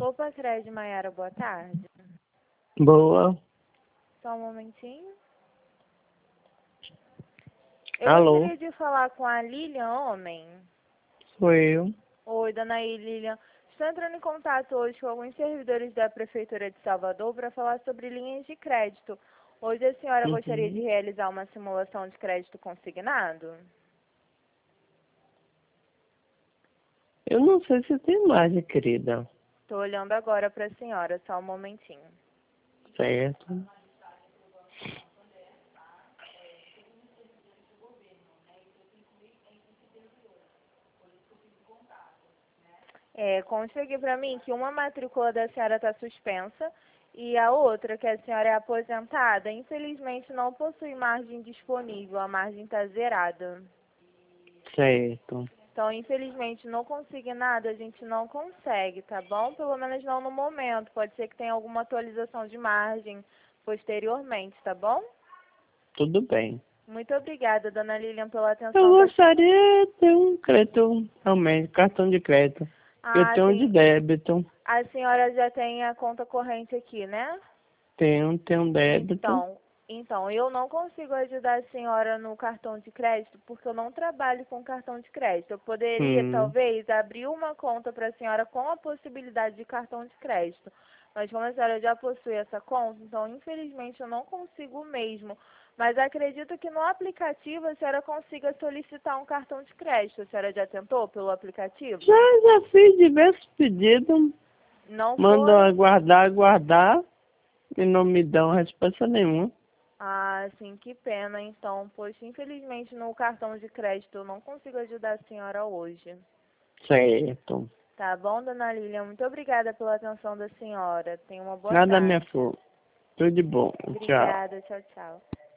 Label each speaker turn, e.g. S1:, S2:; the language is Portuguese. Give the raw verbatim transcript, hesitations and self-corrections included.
S1: Opa, Crédito Maiara, boa tarde.
S2: Boa.
S1: Só um momentinho. Eu
S2: Alô?
S1: gostaria de falar com a Lilian Homem.
S2: Sou eu.
S1: Oi, dona Lilian. Estou entrando em contato hoje com alguns servidores da Prefeitura de Salvador para falar sobre linhas de crédito. Hoje a senhora gostaria de
S2: Uhum.
S1: realizar uma simulação de crédito consignado?
S2: Eu não sei se tem margem, querida.
S1: Estou olhando agora para a senhora, só um momentinho.
S2: Certo.
S1: É, consta aqui para mim que uma matrícula da senhora está suspensa e a outra, que a senhora é aposentada, infelizmente não possui margem disponível, a margem está zerada.
S2: Certo.
S1: Então, infelizmente, no consignado a gente não consegue, tá bom? Pelo menos não no momento. Pode ser que tenha alguma atualização de margem posteriormente, tá bom?
S2: Tudo bem.
S1: Muito obrigada, dona Lilian, pela
S2: Eu
S1: atenção. Da...
S2: gostaria de ter um crédito, realmente, cartão de crédito. Eu
S1: Ah,
S2: tenho de
S1: sim.
S2: débito.
S1: A senhora já tem a conta corrente aqui, né?
S2: Tenho, tenho débito.
S1: Então, então, eu não consigo ajudar a senhora no cartão de crédito porque eu não trabalho com cartão de crédito. Eu poderia,
S2: Hum.
S1: talvez, abrir uma conta para a senhora com a possibilidade de cartão de crédito. Mas como a senhora já possui essa conta, então, infelizmente, eu não consigo mesmo. Mas acredito que no aplicativo a senhora consiga solicitar um cartão de crédito. A senhora já tentou pelo aplicativo?
S2: Já, já fiz diversos pedidos.
S1: Não
S2: Mandam
S1: foi?
S2: aguardar, aguardar. E não me dão resposta nenhuma.
S1: Ah, sim, que pena, então. Poxa, infelizmente no cartão de crédito eu não consigo ajudar a senhora hoje.
S2: Certo.
S1: Tá bom, dona Lilian? Muito obrigada pela atenção da senhora. Tenha uma boa
S2: Nada, minha
S1: tarde.
S2: flor. Tudo de bom. Tchau.
S1: Obrigada, tchau, tchau.